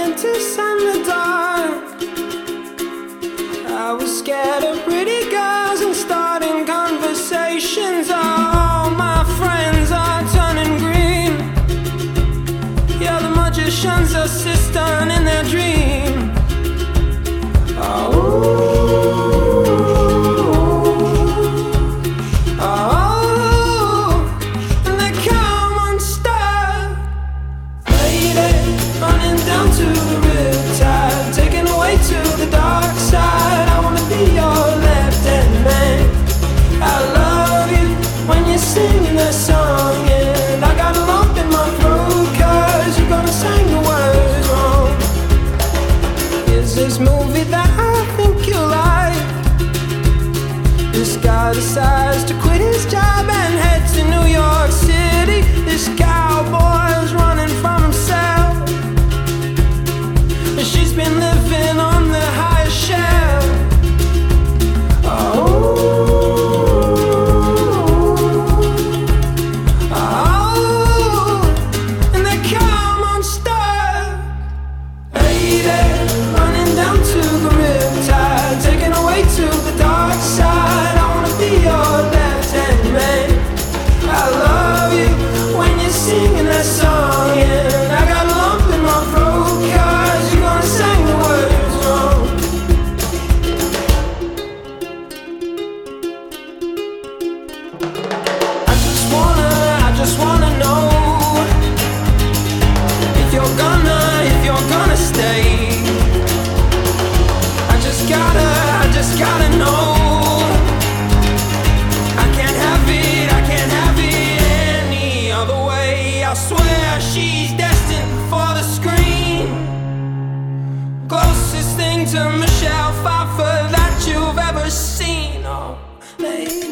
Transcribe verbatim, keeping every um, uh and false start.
apprentice and the dark. I was scared of pretty girls and starting conversations. All my friends are turning green. Yeah, the magician's assistant in their dream. Oh. To the riptide, taken away to the dark side. I wanna be your left-hand man. I love you when you're singing that song, and I got a lump in my throat 'cause you're gonna sing the words wrong. Here's this movie that I think you like. This guy decides to quit his job and head to New York City. This cowboy's running from himself. She's been living on the highest shelf. Oh, oh, and they come unstuck. Lady, running down to the riptide, taken away to the dark side. I wanna be your left-hand man. I love you when you're singing that song, and I got a lump in my throat 'cause you're gonna sing the words wrong. I just wanna, I just wanna know if you're gonna, if you're gonna stay. I just gotta, I just gotta know. I can't have it, I can't have it any other way. I swear she's destined for the screen. Closest thing to Michelle Pfeiffer that you've ever seen. Oh, maybe.